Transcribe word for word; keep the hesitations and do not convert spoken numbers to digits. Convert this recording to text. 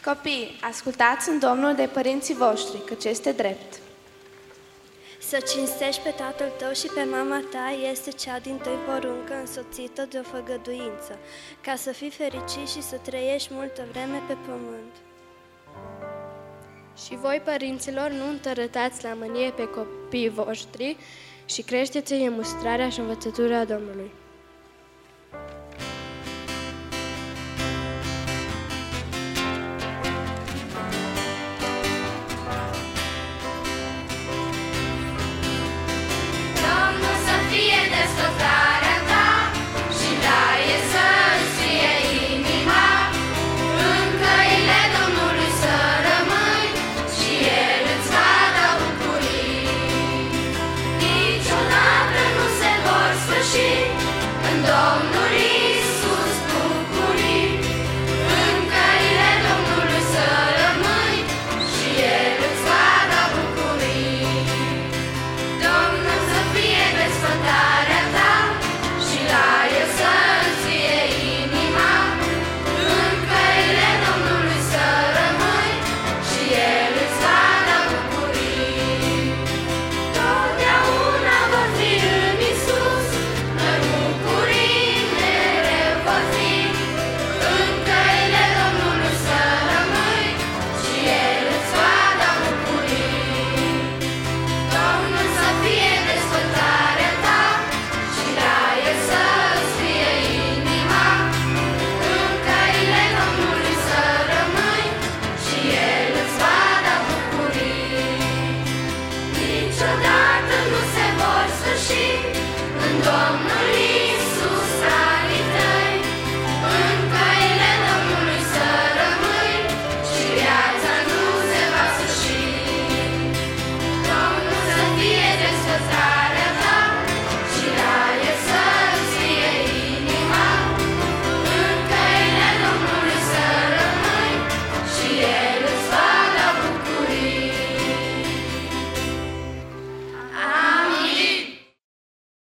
Copii, ascultați în Domnul de părinții voștri, căci este drept. Să cinstești pe tatăl tău și pe mama ta este cea dintâi poruncă însoțită de o făgăduință, ca să fii fericit și să trăiești multă vreme pe pământ. Și voi, părinților, nu întărătați la mânie pe copiii voștri și creșteți-i în mustrarea și învățătura Domnului.